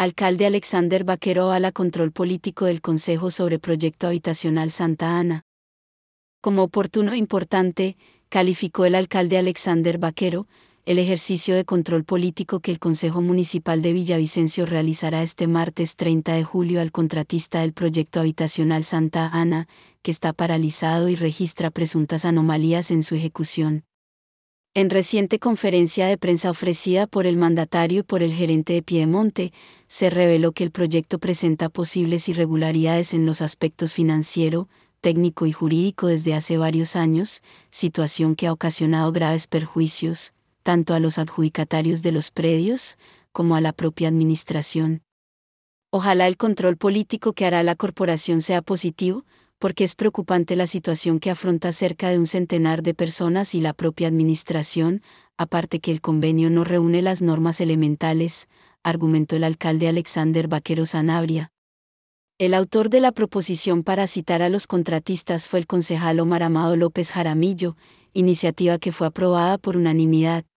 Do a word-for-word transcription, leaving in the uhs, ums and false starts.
Alcalde Alexander Vaquero avala control político del Consejo sobre Proyecto Habitacional Santa Ana. Como oportuno e importante, calificó el alcalde Alexander Vaquero, el ejercicio de control político que el Consejo Municipal de Villavicencio realizará este martes treinta de julio al contratista del proyecto habitacional Santa Ana, que está paralizado y registra presuntas anomalías en su ejecución. En reciente conferencia de prensa ofrecida por el mandatario y por el gerente de Piedemonte, se reveló que el proyecto presenta posibles irregularidades en los aspectos financiero, técnico y jurídico desde hace varios años, situación que ha ocasionado graves perjuicios, tanto a los adjudicatarios de los predios, como a la propia administración. Ojalá el control político que hará la corporación sea positivo, porque es preocupante la situación que afronta cerca de un centenar de personas y la propia administración, aparte que el convenio no reúne las normas elementales, argumentó el alcalde Alexander Vaquero Sanabria. El autor de la proposición para citar a los contratistas fue el concejal Omar Amado López Jaramillo, iniciativa que fue aprobada por unanimidad,